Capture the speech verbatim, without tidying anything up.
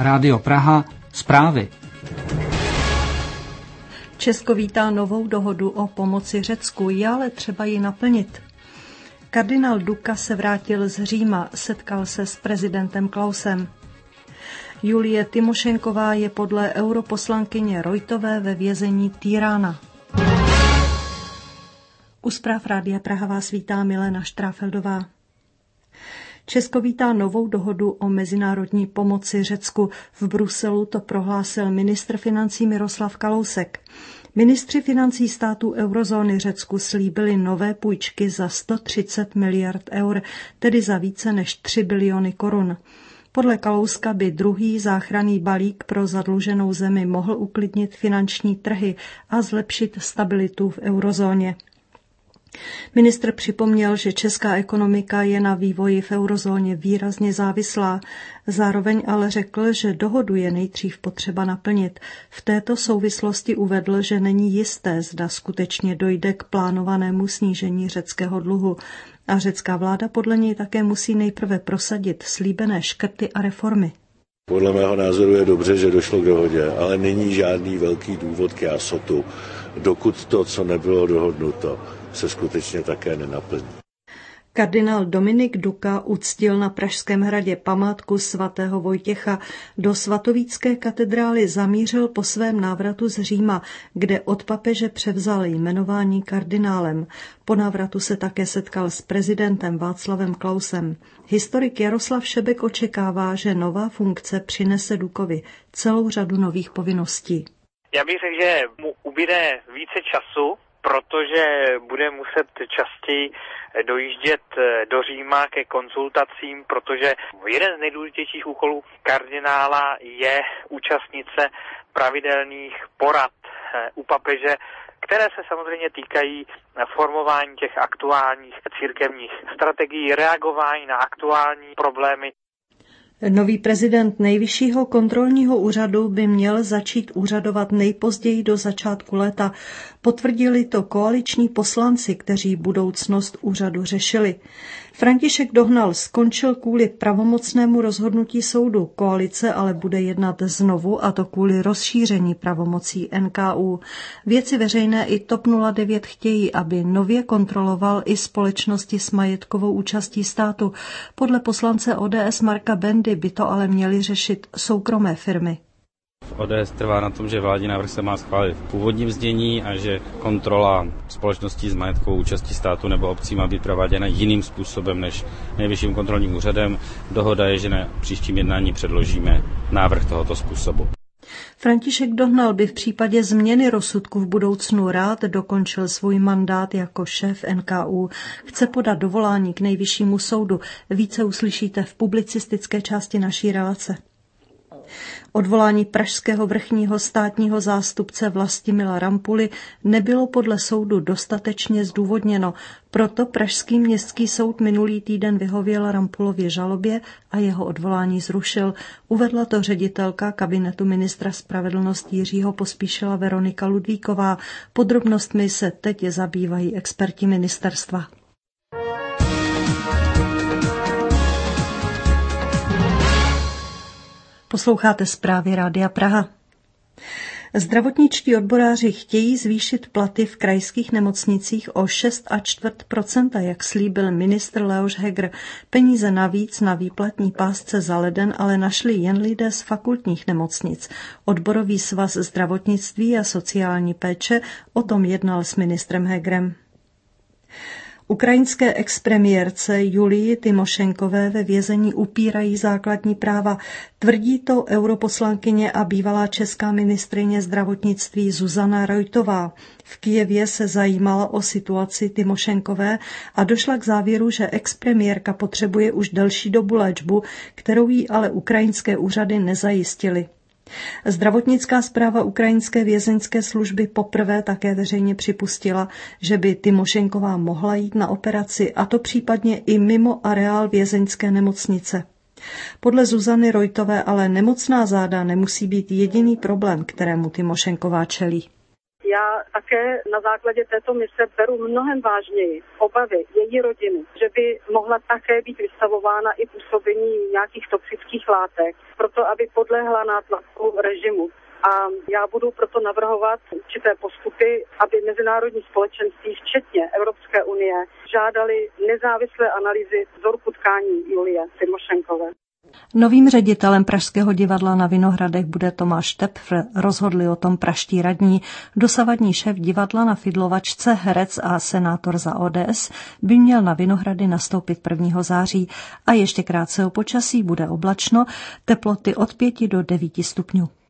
Rádio Praha, zprávy. Česko vítá novou dohodu o pomoci Řecku, je ale třeba ji naplnit. Kardinál Duka se vrátil z Říma, setkal se s prezidentem Klausem. Julie Tymošenková je podle europoslankyně Rojtové ve vězení Týrána. U zpráv Rádia Praha vás vítá Milena Štráfeldová. Česko vítá novou dohodu o mezinárodní pomoci Řecku. V Bruselu to prohlásil ministr financí Miroslav Kalousek. Ministři financí států eurozóny Řecku slíbili nové půjčky za sto třicet miliard eur, tedy za více než tři biliony korun. Podle Kalouska by druhý záchranný balík pro zadluženou zemi mohl uklidnit finanční trhy a zlepšit stabilitu v eurozóně. Ministr připomněl, že česká ekonomika je na vývoji v eurozóně výrazně závislá. Zároveň ale řekl, že dohodu je nejdřív potřeba naplnit. V této souvislosti uvedl, že není jisté, zda skutečně dojde k plánovanému snížení řeckého dluhu. A řecká vláda podle něj také musí nejprve prosadit slíbené škrty a reformy. Podle mého názoru je dobře, že došlo k dohodě, ale není žádný velký důvod k jásotu, dokud to, co nebylo dohodnuto, se skutečně také nenaplní. Kardinál Dominik Duka uctil na Pražském hradě památku svatého Vojtěcha. Do svatovícké katedrály zamířil po svém návratu z Říma, kde od papeže převzal jmenování kardinálem. Po návratu se také setkal s prezidentem Václavem Klausem. Historik Jaroslav Šebek očekává, že nová funkce přinese Dukovi celou řadu nových povinností. Já bych řekl, že mu ubyde více času, protože bude muset častěji dojíždět do Říma ke konzultacím, protože jeden z nejdůležitějších úkolů kardinála je účastnit se pravidelných porad u papeže, které se samozřejmě týkají formování těch aktuálních církevních strategií, reagování na aktuální problémy. Nový prezident Nejvyššího kontrolního úřadu by měl začít úřadovat nejpozději do začátku léta. Potvrdili to koaliční poslanci, kteří budoucnost úřadu řešili. František Dohnal skončil kvůli pravomocnému rozhodnutí soudu. Koalice ale bude jednat znovu, a to kvůli rozšíření pravomocí N K U. Věci veřejné i TOP nula devět chtějí, aby nově kontroloval i společnosti s majetkovou účastí státu. Podle poslance O D S Marka Bendy by to ale měly řešit soukromé firmy. O D S trvá na tom, že vládní návrh se má schválit v původním znění a že kontrola společností s majetkovou účastí státu nebo obcí má být prováděna jiným způsobem než Nejvyšším kontrolním úřadem. Dohoda je, že na příštím jednání předložíme návrh tohoto způsobu. František Dohnal by v případě změny rozsudku v budoucnu rád dokončil svůj mandát jako šéf N K U. Chce podat dovolání k Nejvyššímu soudu. Více uslyšíte v publicistické části naší relace. Odvolání pražského vrchního státního zástupce Vlastimila Rampuly nebylo podle soudu dostatečně zdůvodněno, proto pražský městský soud minulý týden vyhověl Rampulově žalobě a jeho odvolání zrušil. Uvedla to ředitelka kabinetu ministra spravedlnosti Jiřího Pospíšila Veronika Ludvíková. Podrobnostmi se teď zabývají experti ministerstva. Posloucháte zprávy Rádia Praha. Zdravotničtí odboráři chtějí zvýšit platy v krajských nemocnicích o šest a čtvrt procenta, jak slíbil ministr Leoš Heger. Peníze navíc na výplatní pásce za leden ale našli jen lidé z fakultních nemocnic. Odborový svaz zdravotnictví a sociální péče o tom jednal s ministrem Hegerem. Ukrajinské expremiérce Julii Tymošenkové ve vězení upírají základní práva. Tvrdí to europoslankyně a bývalá česká ministryně zdravotnictví Zuzana Rojtová. V Kyjevě se zajímala o situaci Tymošenkové a došla k závěru, že expremiérka potřebuje už delší dobu léčbu, kterou jí ale ukrajinské úřady nezajistily. Zdravotnická správa ukrajinské vězeňské služby poprvé také veřejně připustila, že by Tymošenková mohla jít na operaci, a to případně i mimo areál vězeňské nemocnice. Podle Zuzany Rojtové ale nemocná záda nemusí být jediný problém, kterému Tymošenková čelí. Já také na základě této mise beru mnohem vážněji obavy její rodiny, že by mohla také být vystavována i působení nějakých toxických látek, proto aby podlehla nátlaku režimu. A já budu proto navrhovat určité postupy, aby mezinárodní společenství, včetně Evropské unie, žádali nezávislé analýzy vzorku tkání Julie Tymošenkové. Novým ředitelem Pražského divadla na Vinohradech bude Tomáš Tepfr, rozhodli o tom pražští radní. Dosavadní šéf divadla na Fidlovačce, herec a senátor za O D S by měl na Vinohrady nastoupit prvního září a ještě krátce o počasí, bude oblačno, teploty od pěti do devíti stupňů.